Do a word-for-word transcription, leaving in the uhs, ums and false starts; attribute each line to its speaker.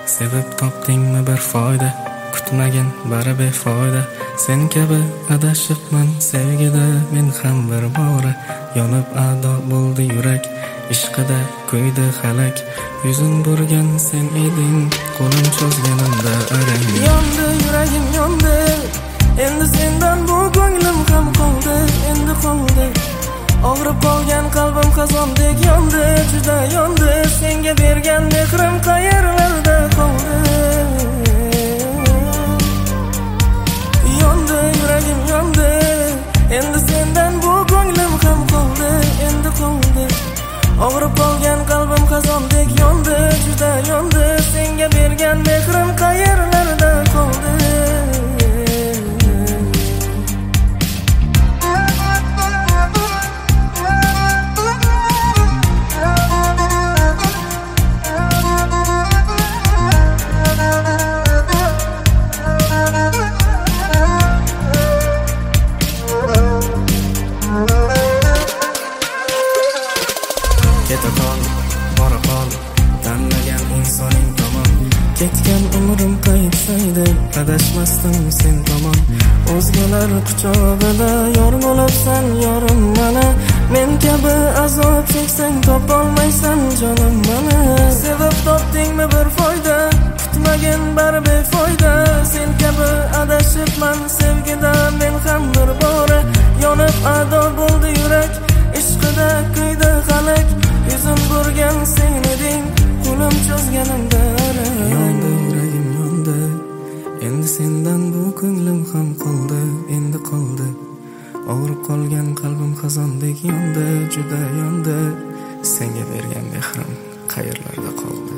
Speaker 1: Sevib topdingmi bir foyda, kutmagin bari befoyda. Sen kabi adashibman sevgida men ham bir bora. Yonib ado bo'ldi yurak, ishqida kuydi halak. Yuzin burgan sen eding, qo'lim cho'zganimda arang. Yondi yuragim yondi, endi sendan bu ko'nglim ham qoldi, endi qoldi. Og'rib qolgan qalbim qazondek yondi, juda yondi. Senga bergan mehrim qayerlarda qoldi? Yondi yuragim yondi, endi sendan bu ko'nglim ham qoldi, endi qoldi. Og'rib qolgan qalbim qazondek yondi, juda yondi. Senga bergan mehrim qayerlarda qoldi? Keta qol, bora qol, tanlagan insoning tomon. Ketgan umrim qaytsaydi, adashmasdim sen tomon. O'zgalar quchog'ida yor bo'libsan yorim mana. Men kabi azob cheksang topolmaysan jonim mana. Sevib topdingmi bir foyda, kutmagin bari befoyda. Sen kabi adashibman sevgida men ham bir bora. Yonib ado bo'ldi yurak, ishqida kuydi halak. Yuzim burgan sen eding, qo'lim cho'zganimda arang. Yondi yuragim yondi, endi sendan bu ko'nglim ham qoldi, endi qoldi. Og'rib qolgan qalbim xazondek yondi, juda yondi. Senga bergan mehrim qayerlarda qoldi?